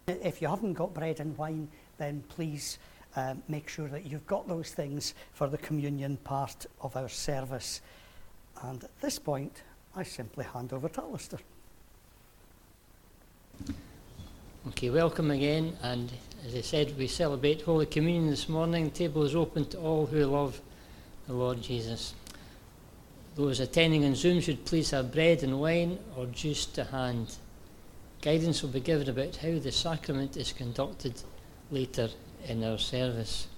If you haven't got bread and wine, then please make sure that you've got those things for the communion part of our service. And at this point, I simply hand over to Alistair. Okay, welcome again, and as I said, we celebrate Holy Communion this morning. The table is open to all who love the Lord Jesus. Those attending on Zoom should please have bread and wine or juice to hand. Guidance will be given about how the sacrament is conducted later in our service.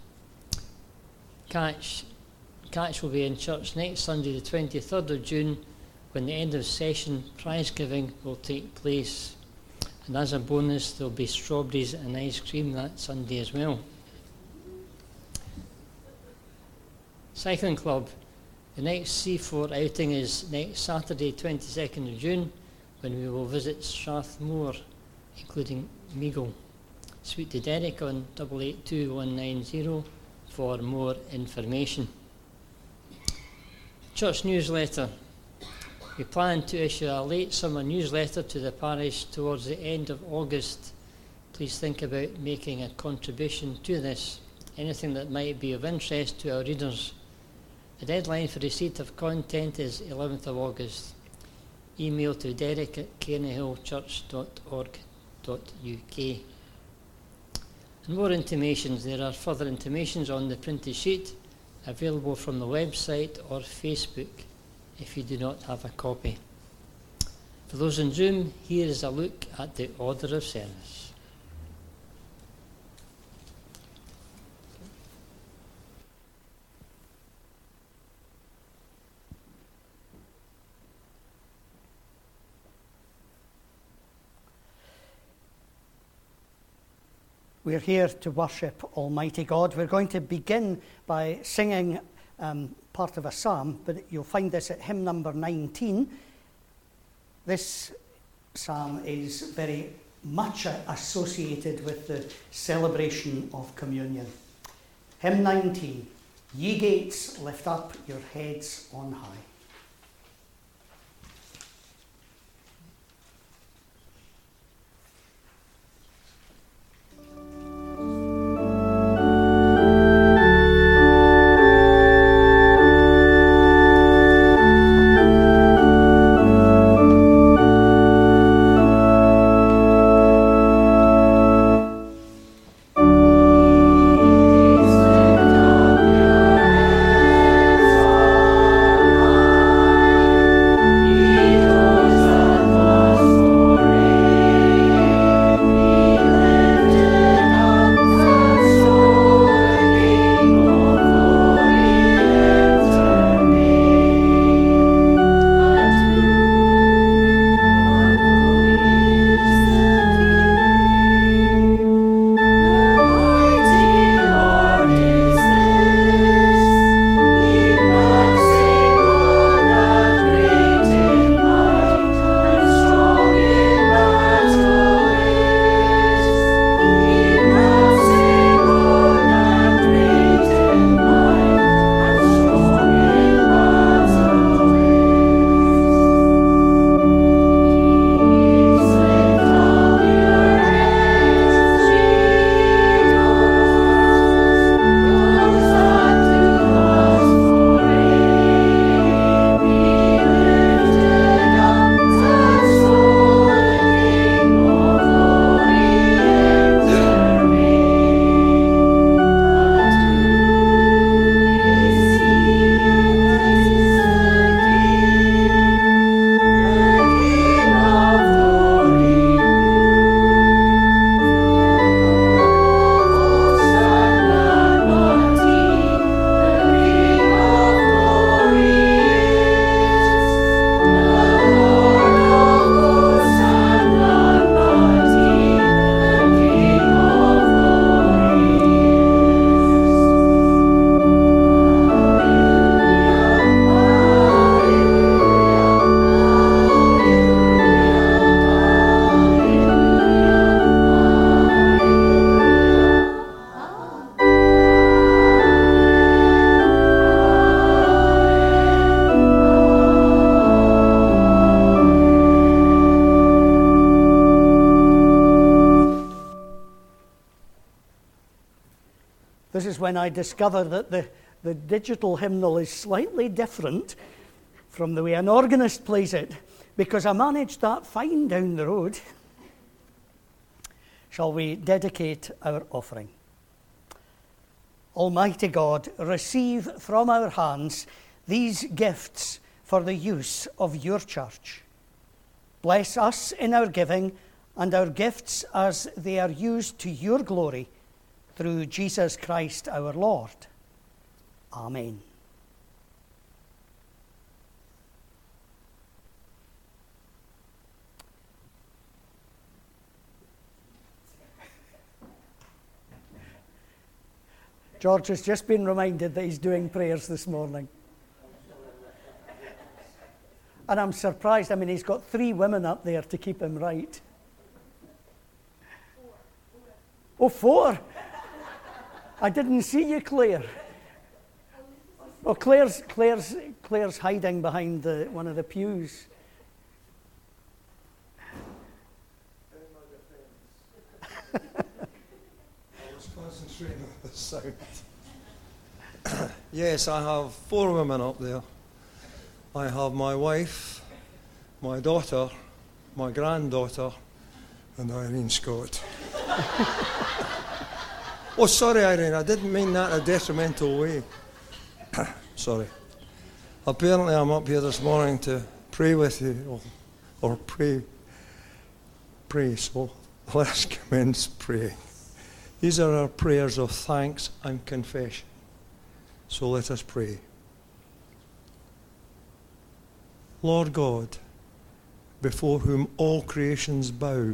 Catch will be in church next Sunday, the 23rd of June, when the end of session prize giving will take place. And as a bonus, there'll be strawberries and ice cream that Sunday as well. Cycling Club. The next C4 outing is next Saturday, 22nd of June, when we will visit Strathmore, including Meagle. Speak to Derek on 882190 for more information. Church newsletter. We plan to issue a late summer newsletter to the parish towards the end of August. Please think about making a contribution to this, anything that might be of interest to our readers. The deadline for receipt of content is 11th of August. Email to derek@cairnahillchurch.org.uk. And more intimations. There are further intimations on the printed sheet available from the website or Facebook if you do not have a copy. For those on Zoom, here is a look at the order of service. We're here to worship Almighty God. We're going to begin by singing part of a psalm, but you'll find this at hymn number 19. This psalm is very much associated with the celebration of communion. Hymn 19, Ye gates, lift up your heads on high. Oh This is when I discover that the digital hymnal is slightly different from the way an organist plays it, because I managed that fine down the road. Shall we dedicate our offering? Almighty God, receive from our hands these gifts for the use of your church. Bless us in our giving and our gifts as they are used to your glory, through Jesus Christ our Lord. Amen. George has just been reminded that he's doing prayers this morning. And I'm surprised. I mean, he's got 3 women up there to keep him right. 4. Oh, 4? I didn't see you, Claire. Oh, Claire's hiding behind one of the pews. Concentrating on the sound. Yes, I have 4 women up there. I have my wife, my daughter, my granddaughter, and Irene Scott. Oh, sorry, Irene, I didn't mean that in a detrimental way. Sorry. Apparently, I'm up here this morning to pray with you, or pray. So let's commence praying. These are our prayers of thanks and confession. So let us pray. Lord God, before whom all creations bow,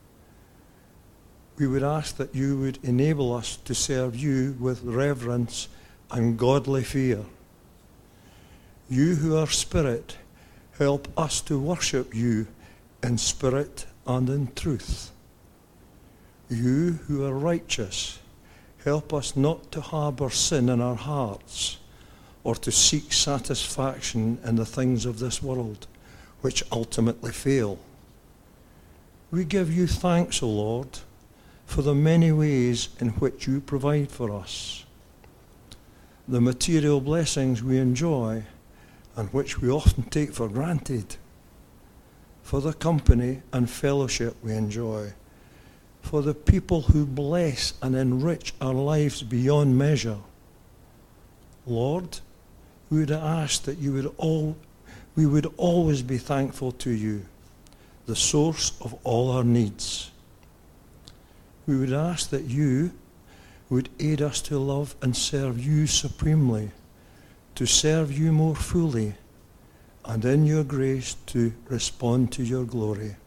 we would ask that you would enable us to serve you with reverence and godly fear. You who are spirit, help us to worship you in spirit and in truth. You who are righteous, help us not to harbour sin in our hearts or to seek satisfaction in the things of this world, which ultimately fail. We give you thanks, O Lord, for the many ways in which you provide for us, the material blessings we enjoy and which we often take for granted, for the company and fellowship we enjoy, for the people who bless and enrich our lives beyond measure. Lord, we would ask that we would always be thankful to you, the source of all our needs. We would ask that you would aid us to love and serve you supremely, to serve you more fully, and in your grace to respond to your glory.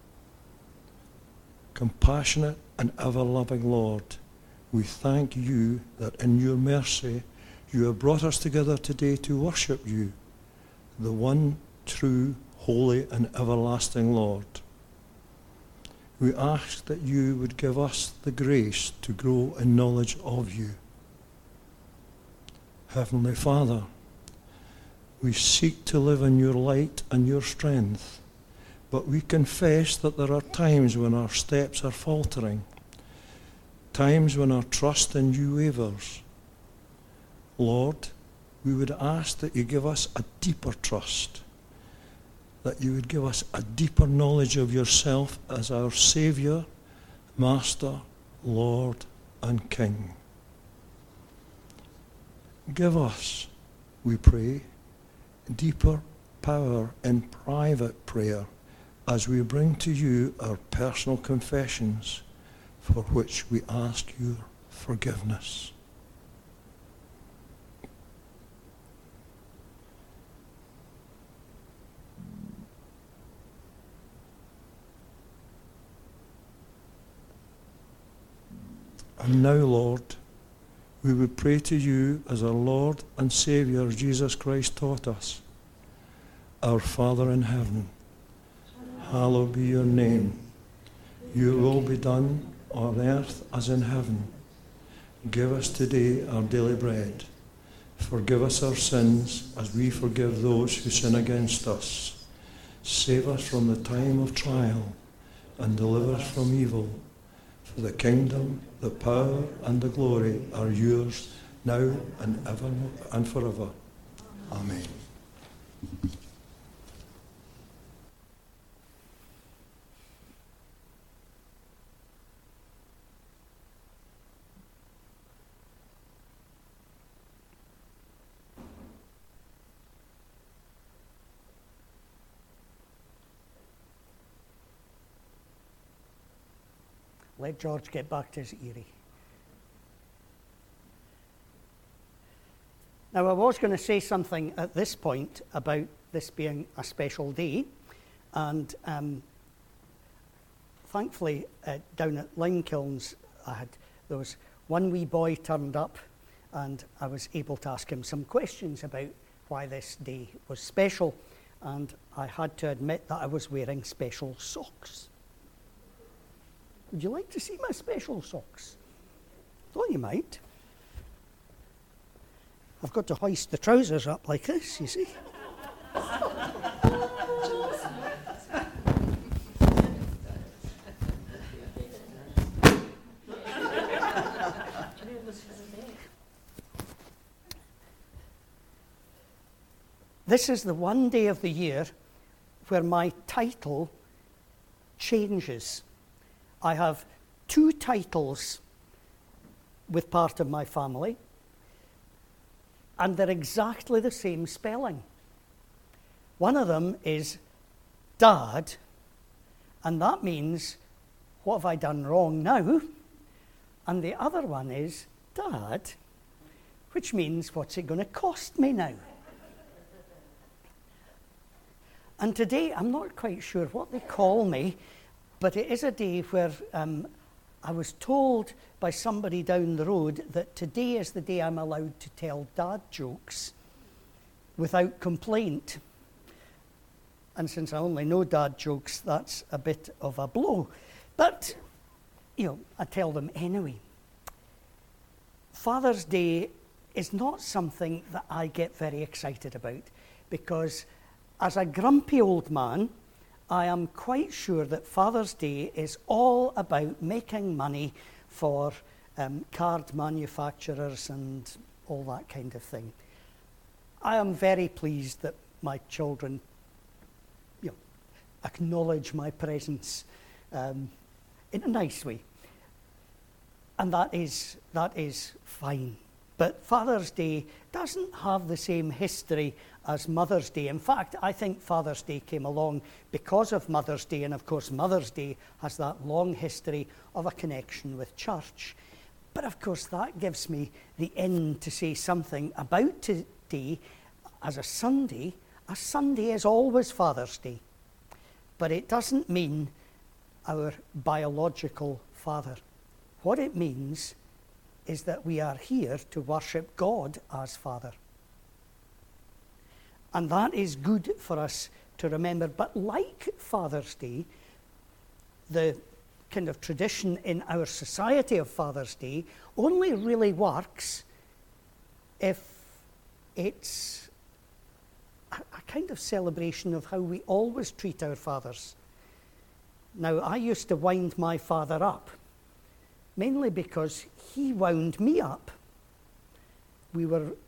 Compassionate and ever-loving Lord, we thank you that in your mercy you have brought us together today to worship you, the one true, holy and everlasting Lord. We ask that you would give us the grace to grow in knowledge of you. Heavenly Father, we seek to live in your light and your strength, but we confess that there are times when our steps are faltering, times when our trust in you wavers. Lord, we would ask that you give us a deeper trust, that you would give us a deeper knowledge of yourself as our Saviour, Master, Lord, and King. Give us, we pray, deeper power in private prayer as we bring to you our personal confessions, for which we ask your forgiveness. And now, Lord, we would pray to you as our Lord and Saviour Jesus Christ taught us. Our Father in heaven, hallowed be your name. Your will be done on earth as in heaven. Give us today our daily bread. Forgive us our sins as we forgive those who sin against us. Save us from the time of trial and deliver us from evil. For the kingdom, the power, and the glory are yours, now and ever and forever. Amen. Let George get back to his eyrie. Now, I was going to say something at this point about this being a special day, and thankfully down at Limekilns, there was one wee boy turned up, and I was able to ask him some questions about why this day was special, and I had to admit that I was wearing special socks. Would you like to see my special socks? Thought you might. I've got to hoist the trousers up like this, you see. This is the one day of the year where my title changes. I have two titles with part of my family, and they're exactly the same spelling. One of them is Dad, and that means, what have I done wrong now? And the other one is Dad, which means, what's it going to cost me now? And today, I'm not quite sure what they call me, but it is a day where I was told by somebody down the road that today is the day I'm allowed to tell dad jokes without complaint. And since I only know dad jokes, that's a bit of a blow. But, I tell them anyway. Father's Day is not something that I get very excited about, because as a grumpy old man, I am quite sure that Father's Day is all about making money for card manufacturers and all that kind of thing. I am very pleased that my children, acknowledge my presence in a nice way, and that is fine. But Father's Day doesn't have the same history as Mother's Day. In fact, I think Father's Day came along because of Mother's Day, and of course Mother's Day has that long history of a connection with church. But of course that gives me the in to say something about today. As a Sunday is always Father's Day. But it doesn't mean our biological father. What it means is that we are here to worship God as Father. And that is good for us to remember. But like Father's Day, the kind of tradition in our society of Father's Day only really works if it's a kind of celebration of how we always treat our fathers. Now, I used to wind my father up, mainly because he wound me up. We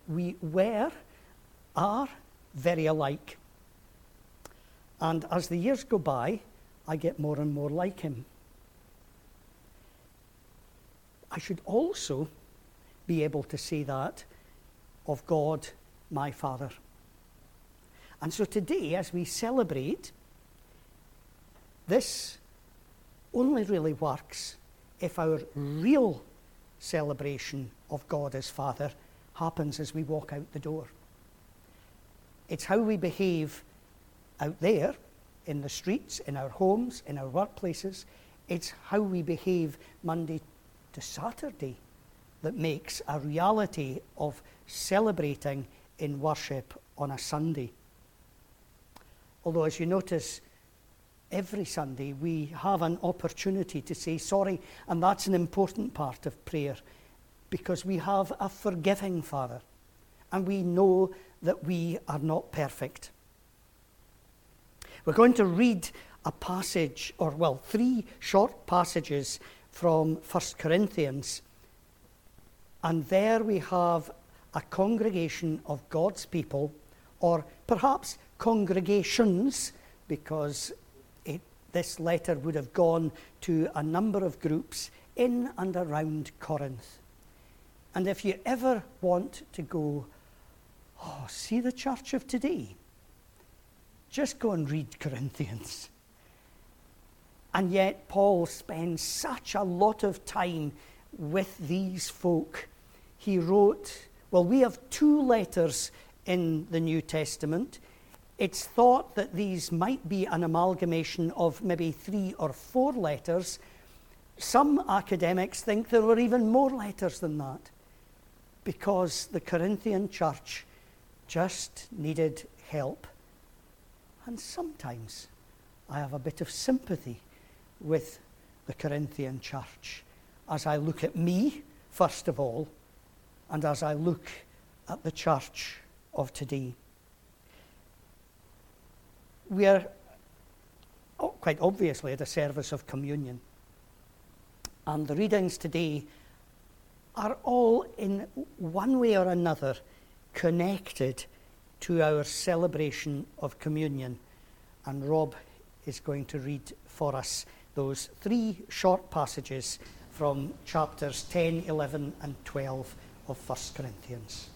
are very alike. And as the years go by, I get more and more like him. I should also be able to say that of God, my Father. And so today, as we celebrate, this only really works if our real celebration of God as Father happens as we walk out the door. It's how we behave out there, in the streets, in our homes, in our workplaces. It's how we behave Monday to Saturday that makes a reality of celebrating in worship on a Sunday. Although, as you notice, every Sunday we have an opportunity to say sorry, and that's an important part of prayer, because we have a forgiving Father, and we know that we are not perfect. We're going to read a passage, three short passages from 1 Corinthians. And there we have a congregation of God's people, or perhaps congregations, because this letter would have gone to a number of groups in and around Corinth. And if you ever want to go, see the church of today, just go and read Corinthians. And yet Paul spends such a lot of time with these folk. He wrote, we have 2 letters in the New Testament. It's thought that these might be an amalgamation of maybe 3 or 4 letters. Some academics think there were even more letters than that, because the Corinthian church just needed help. And sometimes I have a bit of sympathy with the Corinthian church as I look at me, first of all, and as I look at the church of today. We are quite obviously at a service of communion. And the readings today are all in one way or another connected to our celebration of communion. And Rob is going to read for us those 3 short passages from chapters 10, 11 and 12 of 1 Corinthians.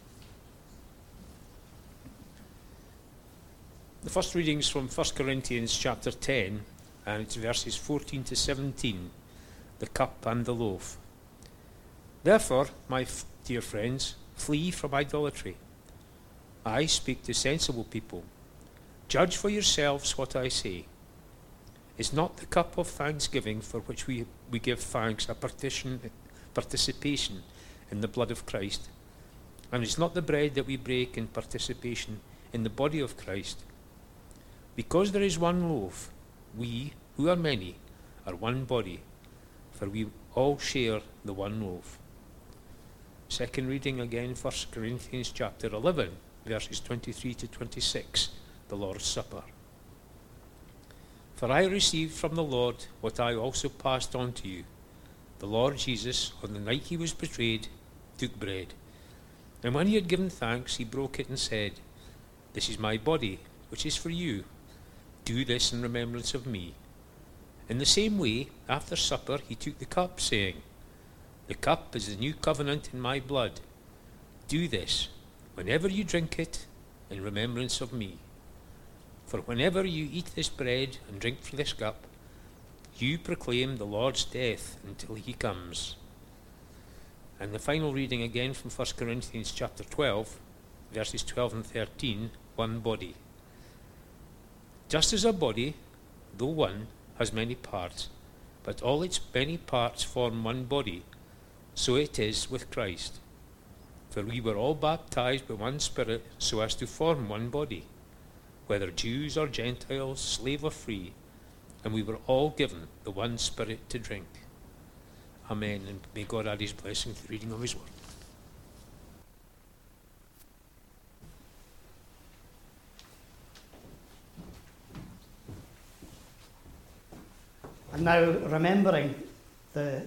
The first reading is from 1 Corinthians chapter 10, and it's verses 14 to 17, the cup and the loaf. Therefore, my dear friends, flee from idolatry. I speak to sensible people. Judge for yourselves what I say. Is not the cup of thanksgiving for which we give thanks a participation in the blood of Christ? And is not the bread that we break in participation in the body of Christ? Because there is one loaf, we, who are many, are one body, for we all share the one loaf. Second reading again, 1 Corinthians chapter 11, verses 23 to 26, the Lord's Supper. For I received from the Lord what I also passed on to you. The Lord Jesus, on the night he was betrayed, took bread. And when he had given thanks, he broke it and said, This is my body, which is for you. Do this in remembrance of me. In the same way, after supper, he took the cup, saying, The cup is the new covenant in my blood. Do this, whenever you drink it, in remembrance of me. For whenever you eat this bread and drink from this cup, you proclaim the Lord's death until he comes. And the final reading again from 1 Corinthians chapter 12, verses 12 and 13, one body. Just as a body, though one, has many parts, but all its many parts form one body, so it is with Christ. For we were all baptized by one Spirit so as to form one body, whether Jews or Gentiles, slave or free, and we were all given the one Spirit to drink. Amen, and may God add his blessing to the reading of his word. And now remembering that,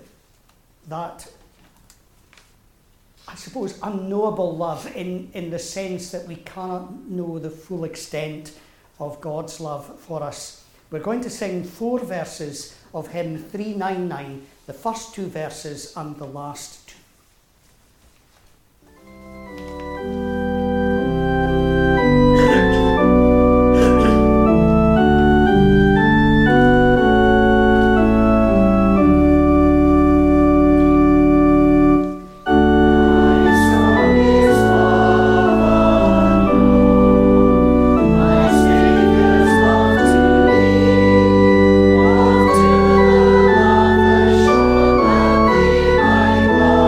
I suppose, unknowable love in the sense that we cannot know the full extent of God's love for us. We're going to sing 4 verses of hymn 399, the first 2 verses and the last 2. Lord.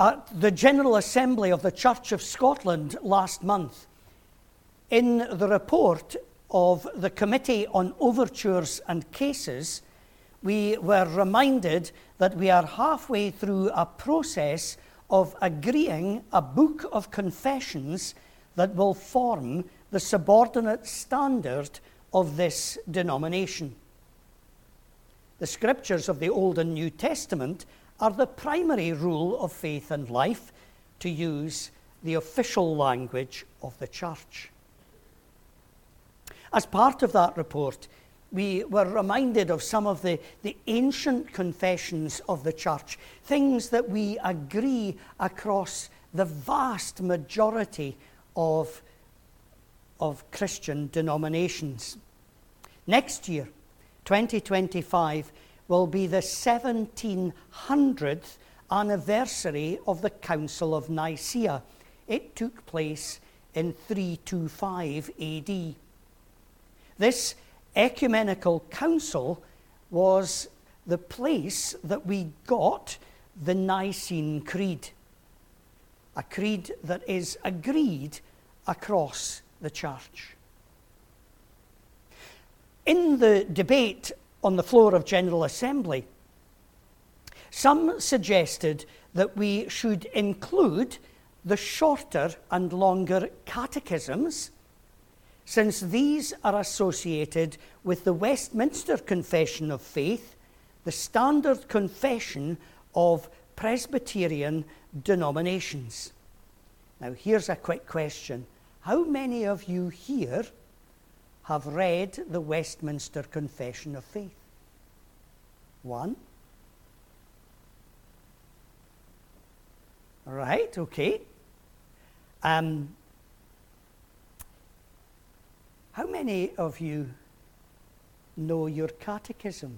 At the General Assembly of the Church of Scotland last month, in the report of the Committee on Overtures and Cases, we were reminded that we are halfway through a process of agreeing a book of confessions that will form the subordinate standard of this denomination. The scriptures of the Old and New Testament are the primary rule of faith and life, to use the official language of the church. As part of that report, we were reminded of some of the ancient confessions of the church, things that we agree across the vast majority of Christian denominations. Next year, 2025, will be the 1700th anniversary of the Council of Nicaea. It took place in 325 AD. This ecumenical council was the place that we got the Nicene Creed, a creed that is agreed across the church. In the debate on the floor of General Assembly, some suggested that we should include the shorter and longer catechisms, since these are associated with the Westminster Confession of Faith, the standard confession of Presbyterian denominations. Now, here's a quick question. How many of you here have read the Westminster Confession of Faith? One? Right, okay. How many of you know your catechism?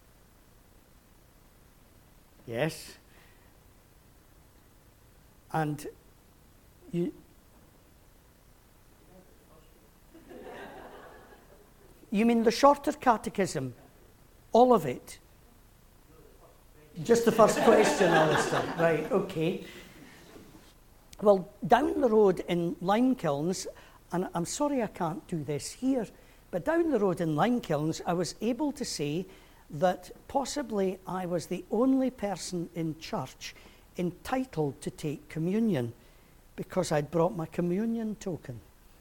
Yes. And you mean the shorter catechism? All of it? Just the first question, Alistair. Right, okay. Well, down the road in Limekilns, and I'm sorry I can't do this here, but down the road in Limekilns, I was able to say that possibly I was the only person in church entitled to take communion because I'd brought my communion token.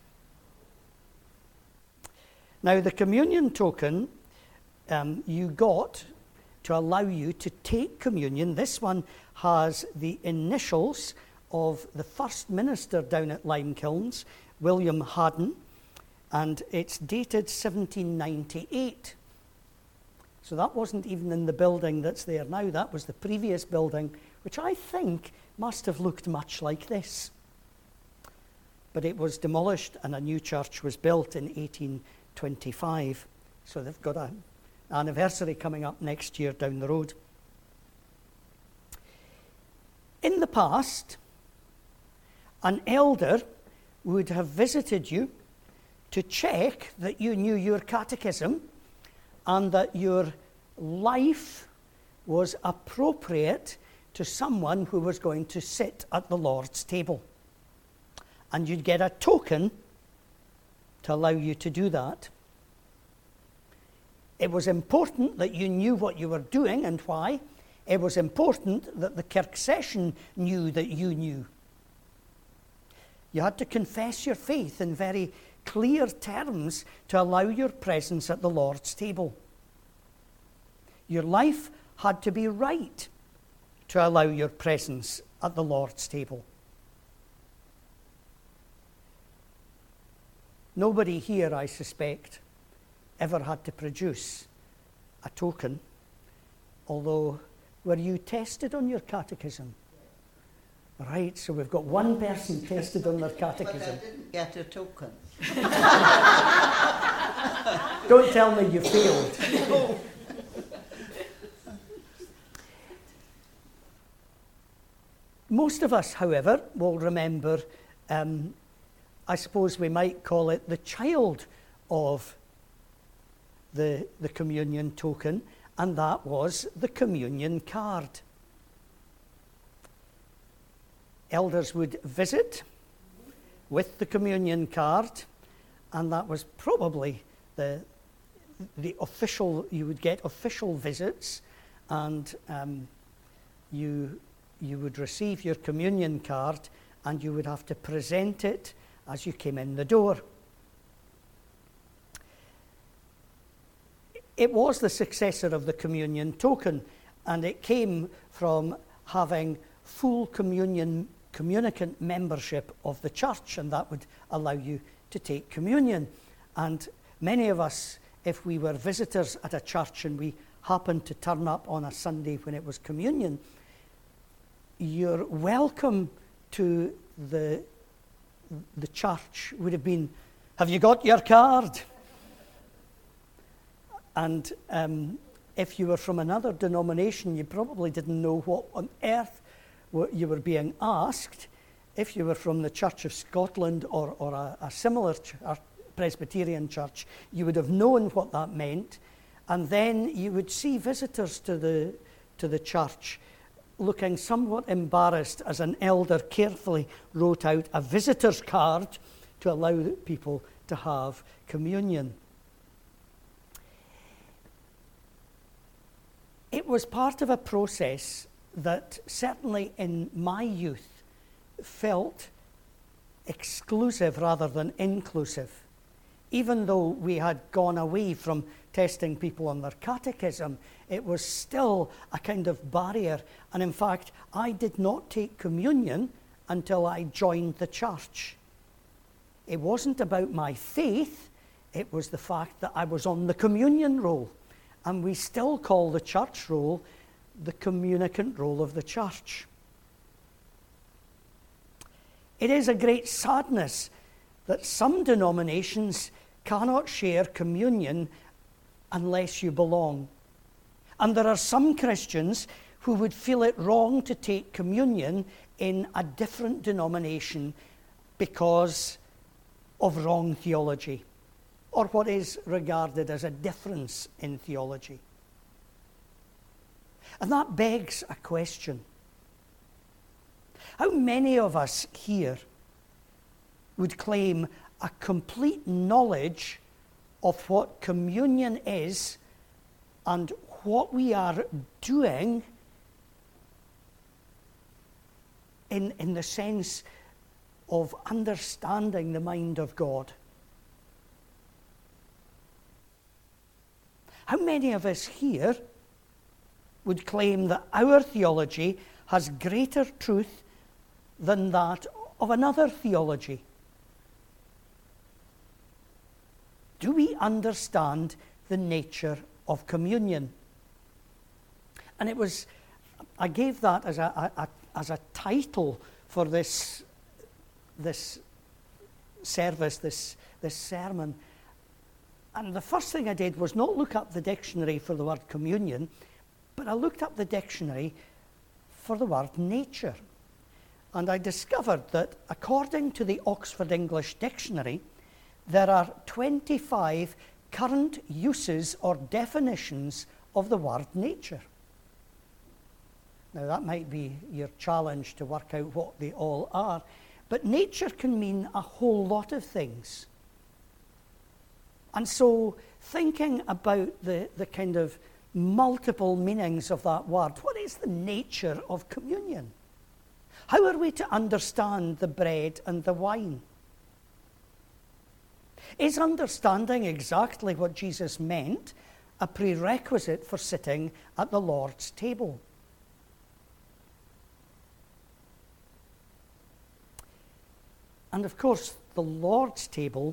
Now, the communion token you got to allow you to take communion. This one has the initials of the first minister down at Limekilns, William Haddon, and it's dated 1798. So that wasn't even in the building that's there now. That was the previous building, which I think must have looked much like this. But it was demolished and a new church was built in 1825. So they've got an anniversary coming up next year down the road. In the past, an elder would have visited you to check that you knew your catechism and that your life was appropriate to someone who was going to sit at the Lord's table. And you'd get a token to allow you to do that. It was important that you knew what you were doing and why. It was important that the Kirk session knew that you knew. You had to confess your faith in very clear terms to allow your presence at the Lord's table. Your life had to be right to allow your presence at the Lord's table. Nobody here, I suspect, ever had to produce a token, although were you tested on your catechism? Right, so we've got one person tested on their catechism. But I didn't get a token. Don't tell me you failed. Most of us, however, will remember, I suppose we might call it the child of the communion token, and that was the communion card. elders would visit with the communion card, and that was probably the official. You would get official visits, and you would receive your communion card, and you would have to present it as you came in the door. It was the successor of the communion token, and it came from having full communicant membership of the church, and that would allow you to take communion. And many of us, if we were visitors at a church and we happened to turn up on a Sunday when it was communion, your welcome to the church would have been, "Have you got your card?" And if you were from another denomination, you probably didn't know what on earth you were being asked. If you were from the Church of Scotland or a similar Presbyterian church, you would have known what that meant. And then you would see visitors to the church looking somewhat embarrassed as an elder carefully wrote out a visitor's card to allow people to have communion. It was part of a process that certainly in my youth felt exclusive rather than inclusive. Even though we had gone away from testing people on their catechism, it was still a kind of barrier. And in fact, I did not take communion until I joined the church. It wasn't about my faith, it was the fact that I was on the communion roll. And we still call the church roll the communicant roll of the church. It is a great sadness that some denominations cannot share communion unless you belong. And there are some Christians who would feel it wrong to take communion in a different denomination because of wrong theology, or what is regarded as a difference in theology. And that begs a question. How many of us here would claim a complete knowledge of what communion is and what we are doing in the sense of understanding the mind of God? How many of us here would claim that our theology has greater truth than that of another theology? Do we understand the nature of communion? And I gave that as a title for this service, this sermon. And the first thing I did was not look up the dictionary for the word communion, but I looked up the dictionary for the word nature. And I discovered that according to the Oxford English Dictionary, there are 25 current uses or definitions of the word nature. Now that might be your challenge to work out what they all are, but nature can mean a whole lot of things. And so thinking about the kind of multiple meanings of that word, what is the nature of communion? How are we to understand the bread and the wine? Is understanding exactly what Jesus meant a prerequisite for sitting at the Lord's table? And of course, the Lord's table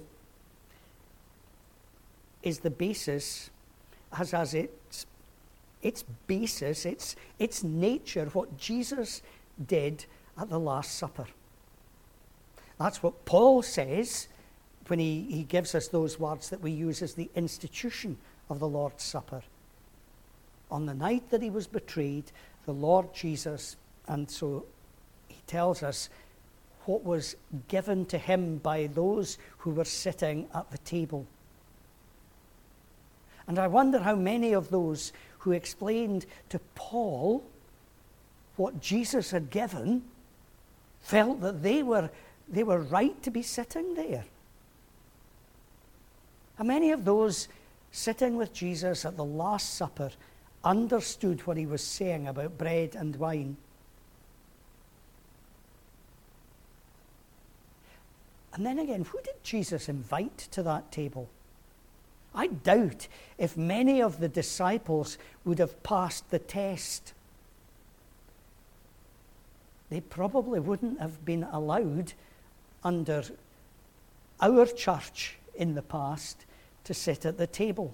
is the basis, has its basis, its nature, what Jesus did at the Last Supper. That's what Paul says when he gives us those words that we use as the institution of the Lord's Supper. On the night that he was betrayed, the Lord Jesus, and so he tells us what was given to him by those who were sitting at the table. And I wonder how many of those who explained to Paul what Jesus had given felt that they were right to be sitting there. And many of those sitting with Jesus at the Last Supper understood what he was saying about bread and wine. And then again, who did Jesus invite to that table? I doubt if many of the disciples would have passed the test. They probably wouldn't have been allowed under our church in the past to sit at the table.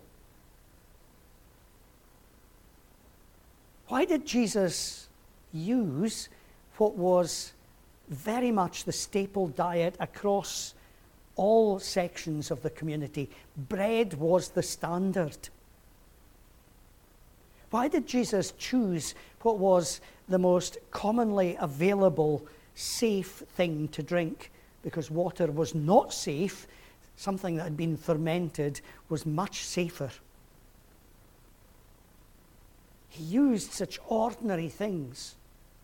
Why did Jesus use what was very much the staple diet across all sections of the community? Bread was the standard. Why did Jesus choose what was the most commonly available, safe thing to drink? Because water was not safe. Something that had been fermented was much safer. He used such ordinary things.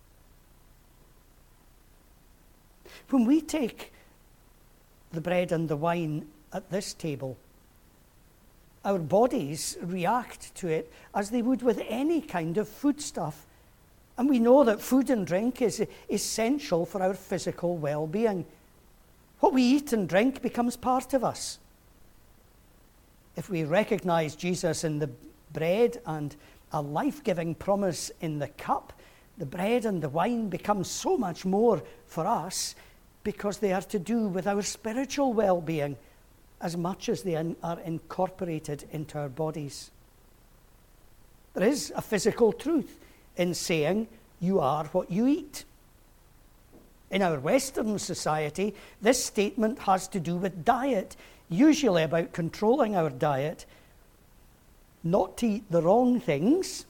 When we take the bread and the wine at this table, our bodies react to it as they would with any kind of foodstuff. And we know that food and drink is essential for our physical well-being. What we eat and drink becomes part of us. If we recognize Jesus in the bread and a life-giving promise in the cup, the bread and the wine become so much more for us because they are to do with our spiritual well-being as much as they are incorporated into our bodies. There is a physical truth in saying, you are what you eat. In our Western society, this statement has to do with diet, usually about controlling our diet, not to eat the wrong things,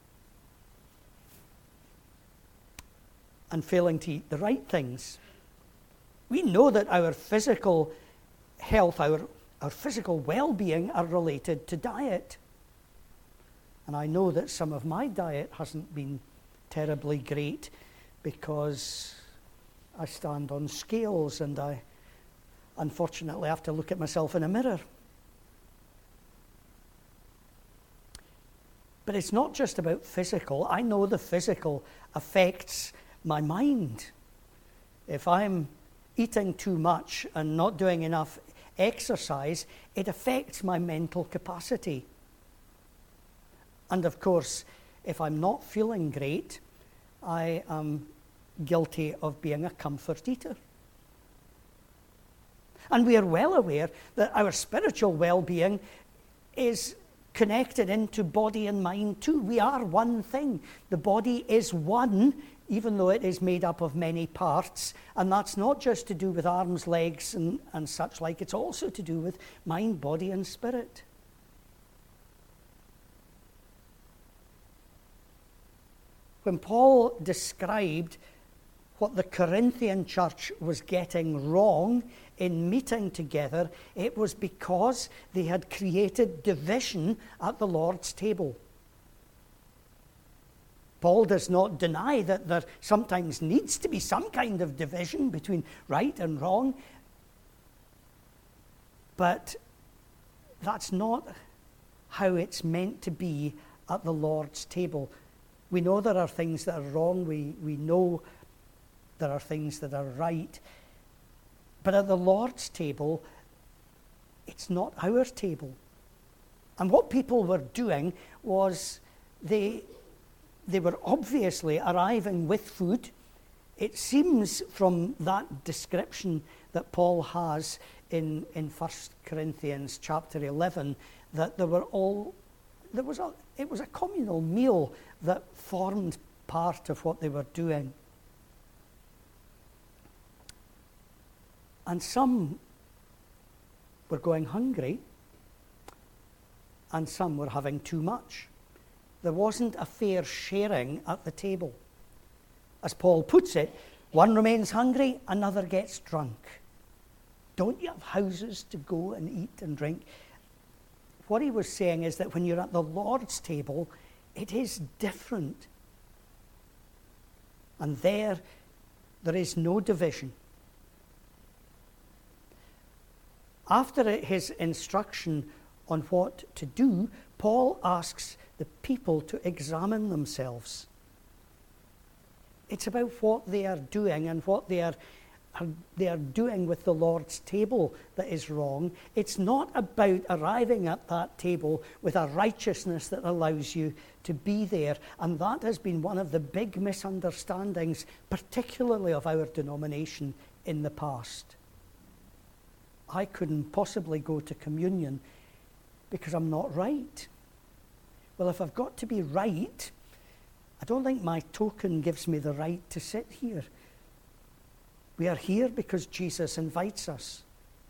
and failing to eat the right things. We know that our physical health, our physical well-being are related to diet. And I know that some of my diet hasn't been terribly great because I stand on scales and I unfortunately have to look at myself in a mirror. But it's not just about physical. I know the physical affects my mind. If I'm eating too much and not doing enough exercise, it affects my mental capacity. And of course, if I'm not feeling great, I am guilty of being a comfort eater. And we are well aware that our spiritual well-being is connected into body and mind too. We are one thing. The body is one, even though it is made up of many parts. And that's not just to do with arms, legs, and such like. It's also to do with mind, body, and spirit. When Paul described what the Corinthian church was getting wrong in meeting together, it was because they had created division at the Lord's table. Paul does not deny that there sometimes needs to be some kind of division between right and wrong, but that's not how it's meant to be at the Lord's table. We know there are things that are wrong. We know there are things that are right. But at the Lord's table, it's not our table. And what people were doing was they were obviously arriving with food. It seems from that description that Paul has in 1 Corinthians chapter 11 that it was a communal meal that formed part of what they were doing. And some were going hungry, and some were having too much. There wasn't a fair sharing at the table. As Paul puts it, one remains hungry, another gets drunk. Don't you have houses to go and eat and drink? What he was saying is that when you're at the Lord's table, it is different. And there, There is no division. After his instruction on what to do, Paul asks the people to examine themselves. It's about what they are doing and what they are doing with the Lord's table that is wrong. It's not about arriving at that table with a righteousness that allows you to be there. And that has been one of the big misunderstandings, particularly of our denomination in the past. I couldn't possibly go to communion because I'm not right. Well, if I've got to be right, I don't think my token gives me the right to sit here. We are here because Jesus invites us.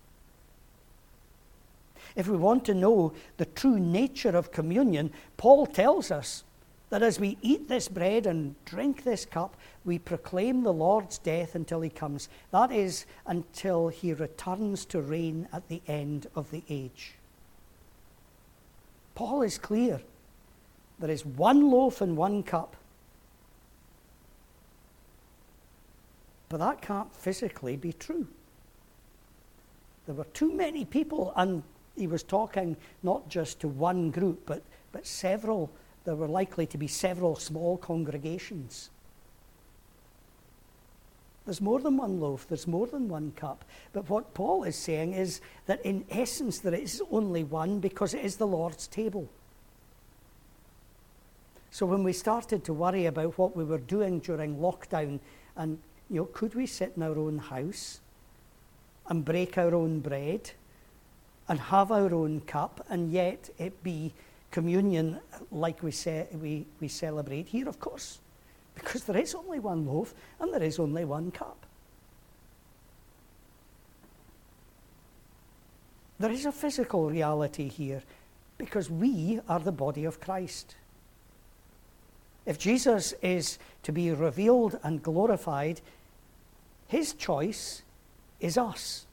If we want to know the true nature of communion, Paul tells us that as we eat this bread and drink this cup, we proclaim the Lord's death until he comes. That is, until he returns to reign at the end of the age. Paul is clear. There is one loaf and one cup. But that can't physically be true. There were too many people, and he was talking not just to one group, but several. There were likely to be several small congregations. There's more than one loaf, there's more than one cup. But what Paul is saying is that in essence there is only one, because it is the Lord's table. So when we started to worry about what we were doing during lockdown, and could we sit in our own house and break our own bread and have our own cup, and yet it be communion like we celebrate here? Of course, because there is only one loaf and there is only one cup. There is a physical reality here because we are the body of Christ. If Jesus is to be revealed and glorified, his choice is us.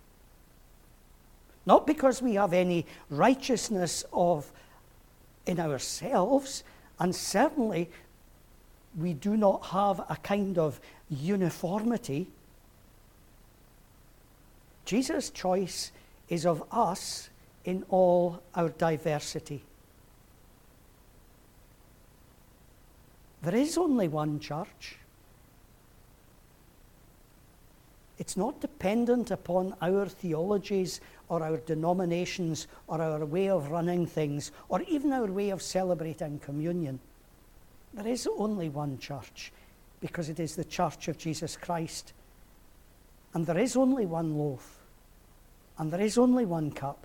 Not because we have any righteousness in ourselves, and certainly we do not have a kind of uniformity. Jesus' choice is of us in all our diversity. There is only one church. It's not dependent upon our theologies or our denominations or our way of running things or even our way of celebrating communion. There is only one church because it is the church of Jesus Christ. And there is only one loaf and there is only one cup.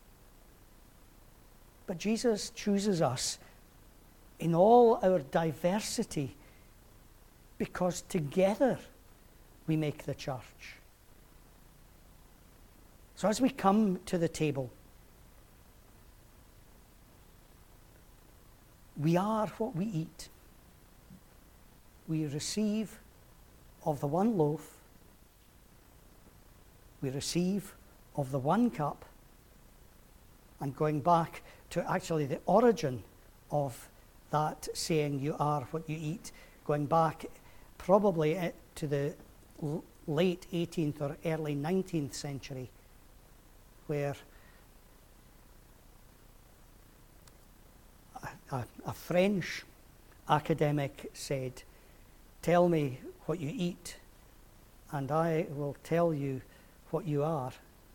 But Jesus chooses us in all our diversity because together we make the church. So as we come to the table, we are what we eat. We receive of the one loaf, we receive of the one cup, and going back to actually the origin of that saying, you are what you eat, going back probably to the late 18th or early 19th century, where a French academic said, "Tell me what you eat, and I will tell you what you are."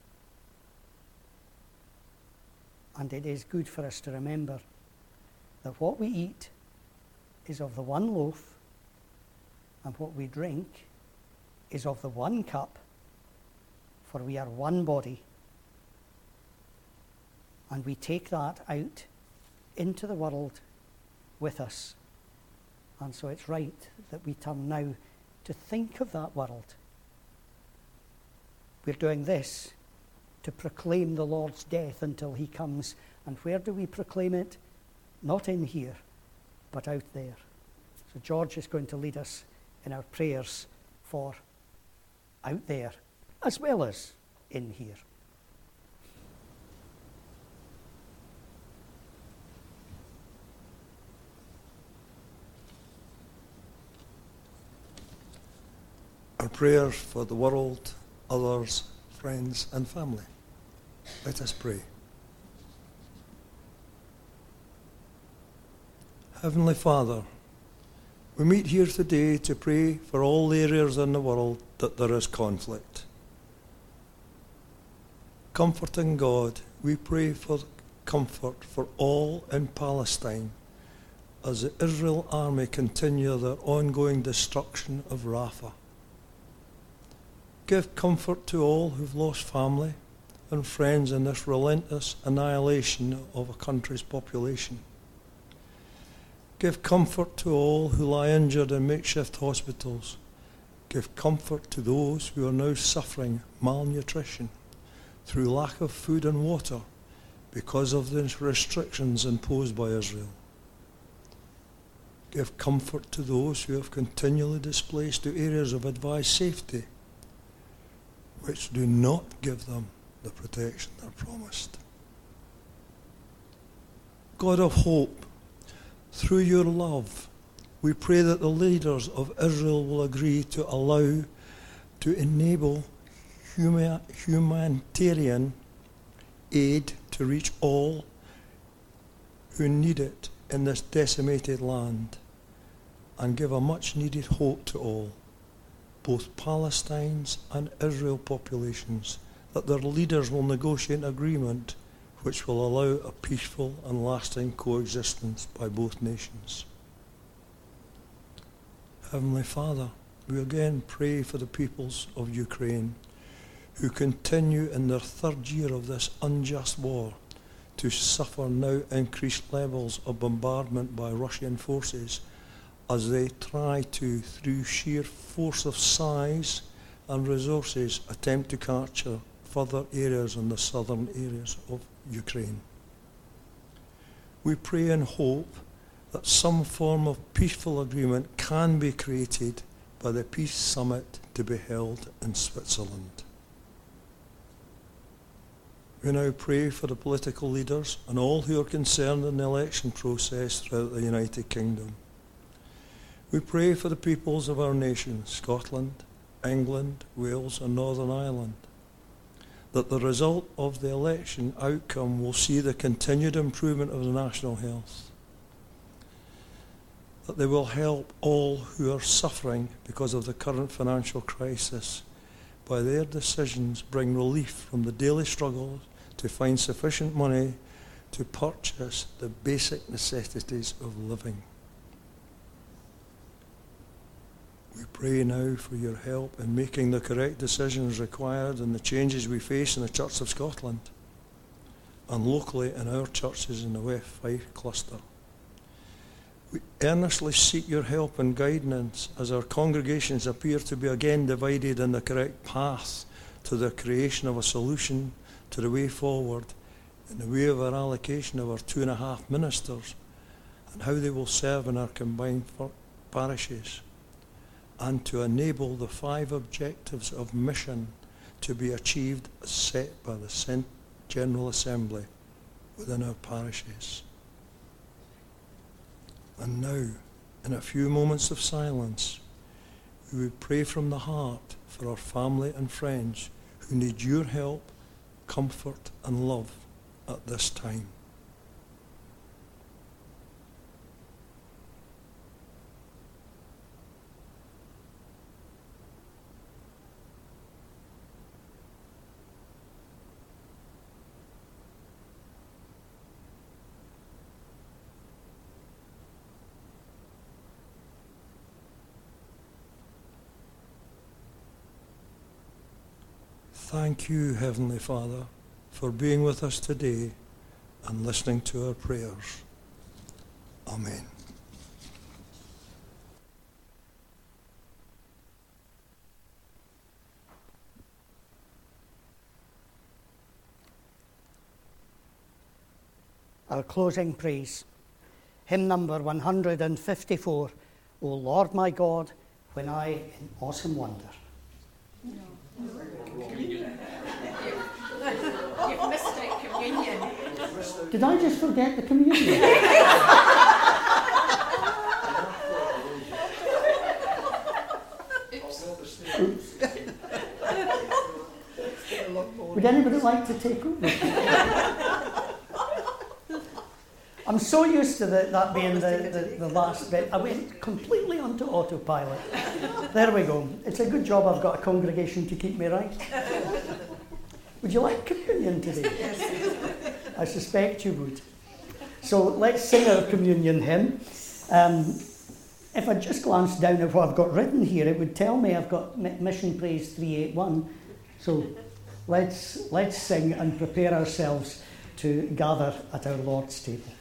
And it is good for us to remember that what we eat is of the one loaf, and what we drink is of the one cup, for we are one body. And we take that out into the world with us. And so it's right that we turn now to think of that world. We're doing this to proclaim the Lord's death until he comes. And where do we proclaim it? Not in here, but out there. So George is going to lead us in our prayers for out there, as well as in here. Our prayers for the world, others, friends and family. Let us pray. Heavenly Father, we meet here today to pray for all the areas in the world that there is conflict. Comforting God, we pray for comfort for all in Palestine as the Israel army continue their ongoing destruction of Rafah. Give comfort to all who've lost family and friends in this relentless annihilation of a country's population. Give comfort to all who lie injured in makeshift hospitals. Give comfort to those who are now suffering malnutrition through lack of food and water because of the restrictions imposed by Israel. Give comfort to those who have continually displaced to areas of advised safety, which do not give them the protection they're promised. God of hope, through your love, we pray that the leaders of Israel will agree to enable humanitarian aid to reach all who need it in this decimated land, and give a much needed hope to all, both Palestine's and Israel populations, that their leaders will negotiate an agreement which will allow a peaceful and lasting coexistence by both nations. Heavenly Father, we again pray for the peoples of Ukraine, who continue in their third year of this unjust war to suffer now increased levels of bombardment by Russian forces as they try to, through sheer force of size and resources, attempt to capture further areas in the southern areas of Ukraine. We pray and hope that some form of peaceful agreement can be created by the peace summit to be held in Switzerland. We now pray for the political leaders and all who are concerned in the election process throughout the United Kingdom. We pray for the peoples of our nation, Scotland, England, Wales and Northern Ireland, that the result of the election outcome will see the continued improvement of the national health, that they will help all who are suffering because of the current financial crisis by their decisions bring relief from the daily struggles to find sufficient money to purchase the basic necessities of living. We pray now for your help in making the correct decisions required in the changes we face in the Church of Scotland and locally in our churches in the West Fife cluster. We earnestly seek your help and guidance as our congregations appear to be again divided in the correct path to the creation of a solution to the way forward in the way of our allocation of our 2.5 ministers and how they will serve in our combined parishes, and to enable the 5 objectives of mission to be achieved as set by the General Assembly within our parishes. And now, in a few moments of silence, we would pray from the heart for our family and friends who need your help, comfort and love at this time. Thank you, Heavenly Father, for being with us today and listening to our prayers. Amen. Our closing praise. Hymn number 154, O Lord my God, when I in awesome wonder. You've missed it, communion. Did I just forget the communion? Oops. like to take over? I'm so used to that being the last bit. I went completely onto autopilot. There we go. It's a good job I've got a congregation to keep me right. Would you like communion today? Yes. I suspect you would. So let's sing our communion hymn. If I just glance down at what I've got written here, it would tell me I've got Mission Praise 381. So let's sing and prepare ourselves to gather at our Lord's table.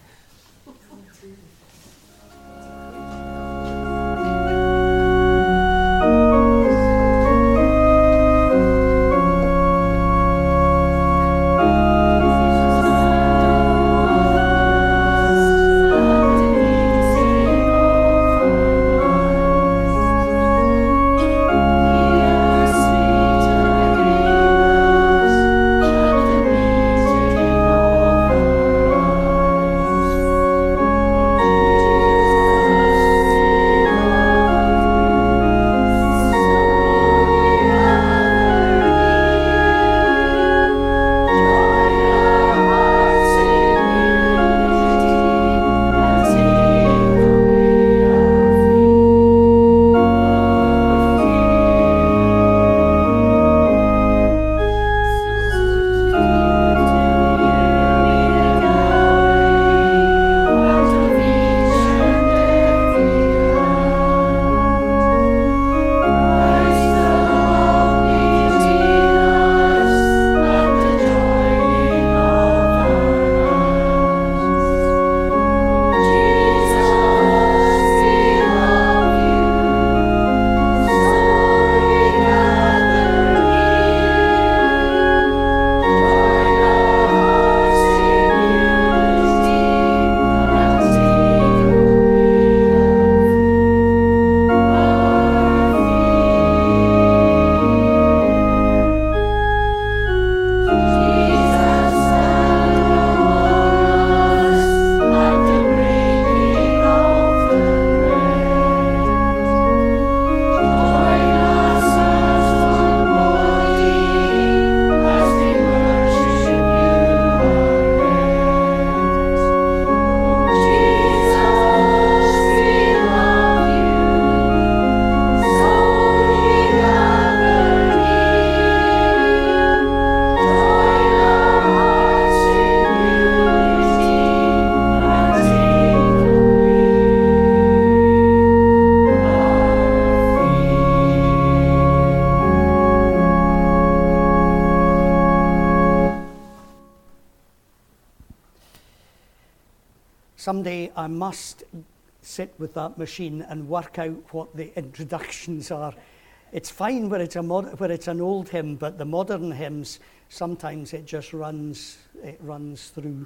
Someday I must sit with that machine and work out what the introductions are. It's fine where it's an old hymn, but the modern hymns, sometimes it just runs through.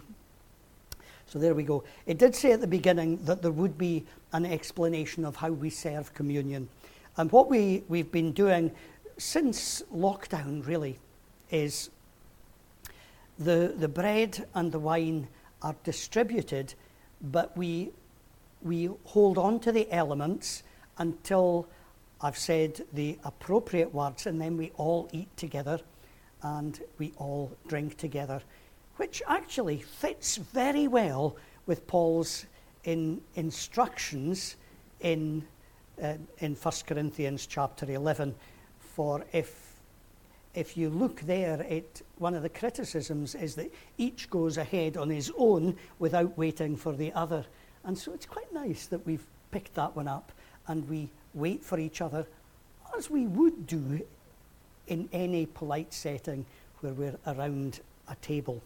So there we go. It did say at the beginning that there would be an explanation of how we serve communion. And what we've been doing since lockdown, really, is the bread and the wine are distributed, but we hold on to the elements until I've said the appropriate words, and then we all eat together and we all drink together, which actually fits very well with Paul's instructions in 1 Corinthians chapter 11. For if you look there, one of the criticisms is that each goes ahead on his own without waiting for the other. And so it's quite nice that we've picked that one up and we wait for each other as we would do in any polite setting where we're around a table.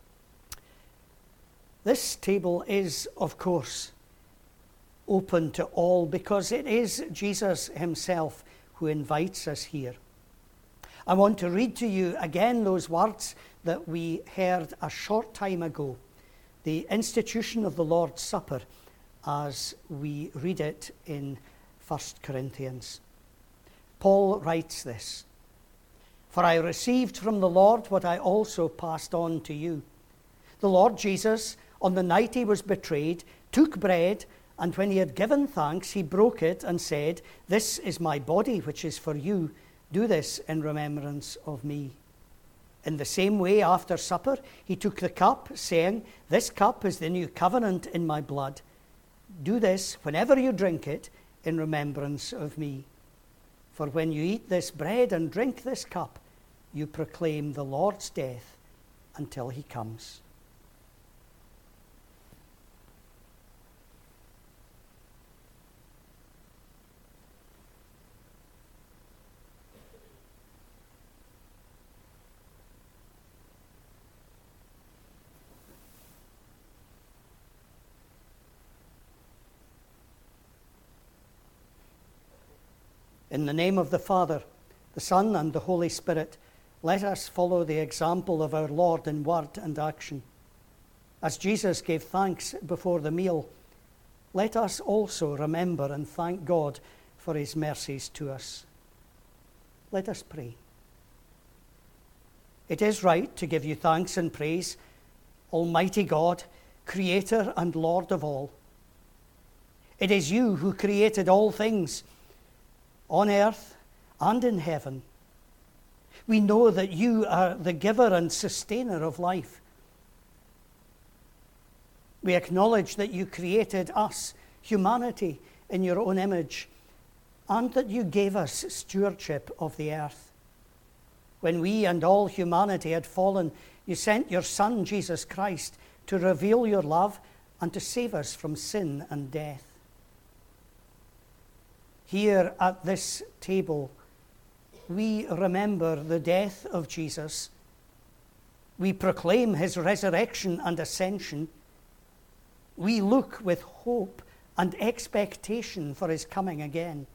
This table is, of course, open to all because it is Jesus himself who invites us here. I want to read to you again those words that we heard a short time ago, the institution of the Lord's Supper, as we read it in 1 Corinthians. Paul writes this: "For I received from the Lord what I also passed on to you. The Lord Jesus, on the night he was betrayed, took bread, and when he had given thanks, he broke it and said, 'This is my body, which is for you. Do this in remembrance of me.' In the same way, after supper, he took the cup, saying, "This cup is the new covenant in my blood. Do this whenever you drink it in remembrance of me. For when you eat this bread and drink this cup, you proclaim the Lord's death until he comes." In the name of the Father, the Son, and the Holy Spirit, let us follow the example of our Lord in word and action. As Jesus gave thanks before the meal, let us also remember and thank God for his mercies to us. Let us pray. It is right to give you thanks and praise, Almighty God, Creator and Lord of all. It is you who created all things, on earth and in heaven. We know that you are the giver and sustainer of life. We acknowledge that you created us, humanity, in your own image, and that you gave us stewardship of the earth. When we and all humanity had fallen, you sent your Son, Jesus Christ, to reveal your love and to save us from sin and death. Here at this table, we remember the death of Jesus. We proclaim his resurrection and ascension. We look with hope and expectation for his coming again.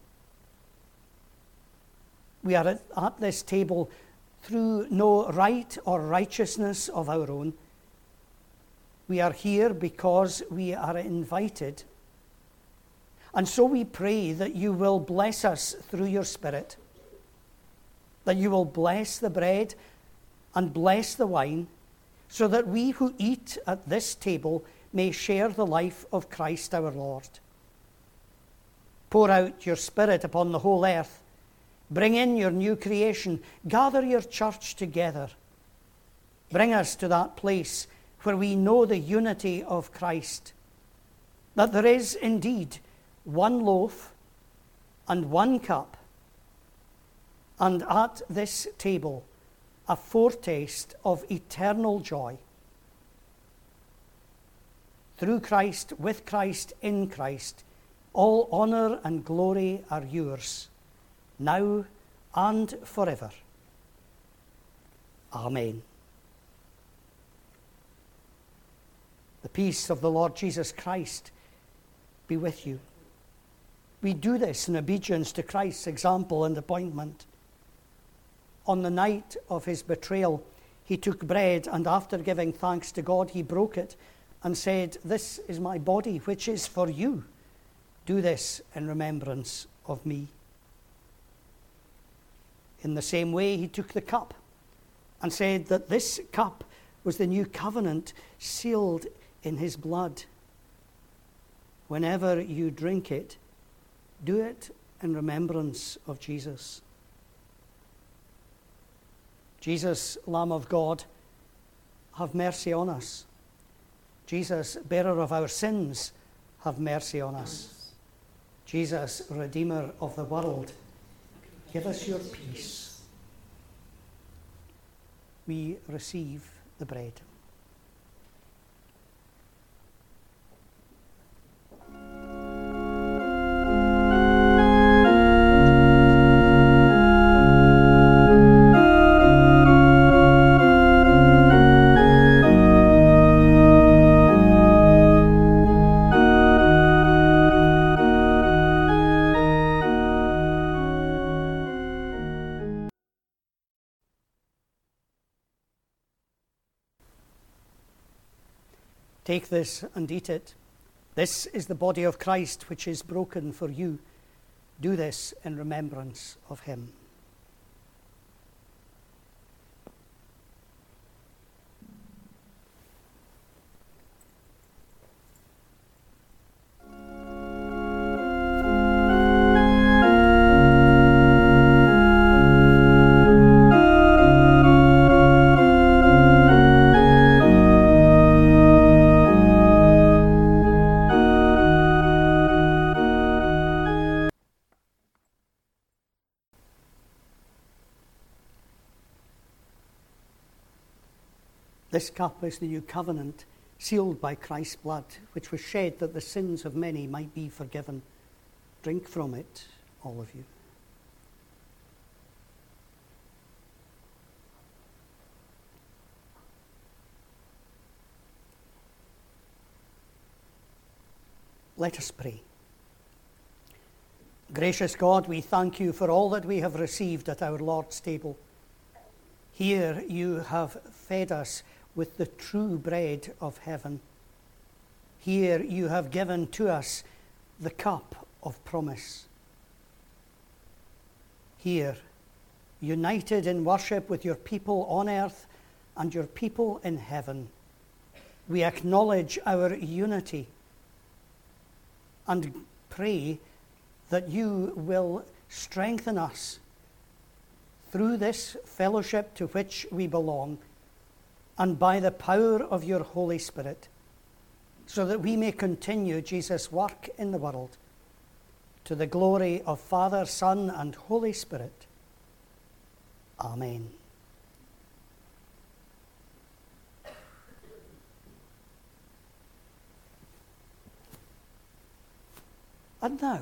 We are at this table through no right or righteousness of our own. We are here because we are invited. And so we pray that you will bless us through your Spirit, that you will bless the bread and bless the wine, so that we who eat at this table may share the life of Christ our Lord. Pour out your Spirit upon the whole earth. Bring in your new creation. Gather your church together. Bring us to that place where we know the unity of Christ, that there is indeed one loaf and one cup, and at this table a foretaste of eternal joy. Through Christ, with Christ, in Christ, all honor and glory are yours, now and forever. Amen. The peace of the Lord Jesus Christ be with you. We do this in obedience to Christ's example and appointment. On the night of his betrayal, he took bread, and after giving thanks to God, he broke it and said, "This is my body, which is for you. Do this in remembrance of me." In the same way, he took the cup and said that this cup was the new covenant sealed in his blood. Whenever you drink it, do it in remembrance of Jesus. Jesus, Lamb of God, have mercy on us. Jesus, bearer of our sins, have mercy on us. Jesus, Redeemer of the world, give us your peace. We receive the bread. Take this and eat it. This is the body of Christ, which is broken for you. Do this in remembrance of him. This cup is the new covenant, sealed by Christ's blood, which was shed that the sins of many might be forgiven. Drink from it, all of you. Let us pray. Gracious God, we thank you for all that we have received at our Lord's table. Here you have fed us with the true bread of heaven. Here you have given to us the cup of promise. Here, united in worship with your people on earth and your people in heaven, we acknowledge our unity and pray that you will strengthen us through this fellowship to which we belong, and by the power of your Holy Spirit, so that we may continue Jesus' work in the world, to the glory of Father, Son, and Holy Spirit. Amen. And now,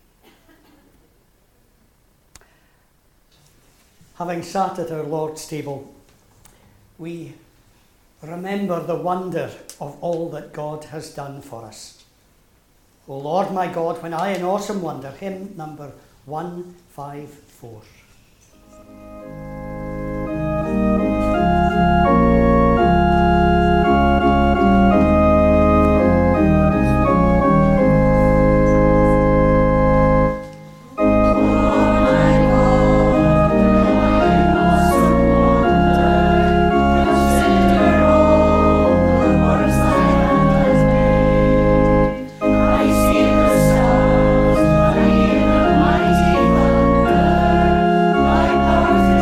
having sat at our Lord's table, we remember the wonder of all that God has done for us. O Lord my God, when I in awesome wonder, hymn number 154. Mighty thunder, thy power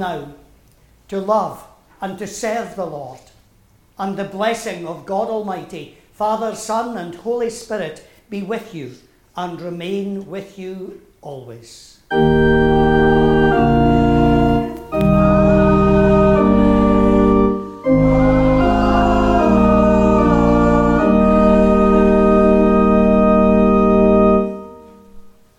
now to love and to serve the Lord. And the blessing of God Almighty, Father, Son, and Holy Spirit be with you and remain with you always.